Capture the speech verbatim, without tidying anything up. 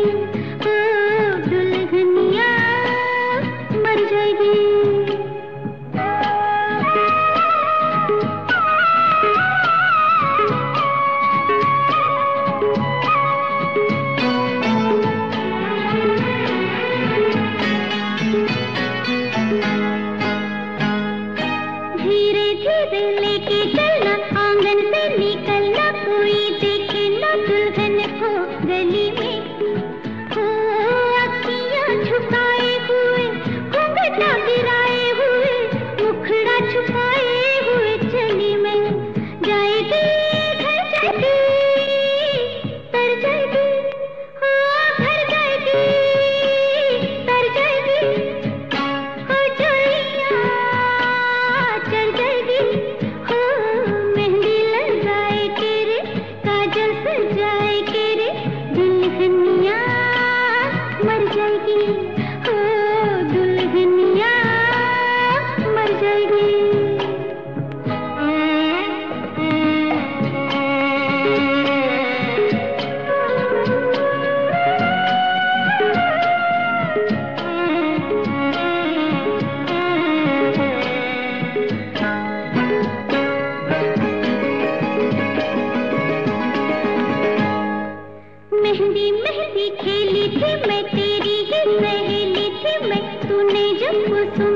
ओ दुल्हनिया मर जाएगी। धीरे धीरे लेके चलना, आंगन से निकलना, कोई देखे ना दुल्हन को गली में। हो अखियां छुपाए हुए, घूंघटा गिराए हुए, मुखड़ा छुपाए हुए चली मैं। जाएगी घर जाएगी, तर जाएगी, हाँ घर जाएगी, तर जाएगी, हो चोरियां चढ़ जाएगी। हो मेहंदी लगाए के रे, काजल सजाए के रे, दुल्हनिया मर जाएगी। हो दुल्हनिया मर जाएगी। मेहंदी मेहंदी खेली थी मैं, तेरी ही सहेली थी मैं, तूने जब वो सुन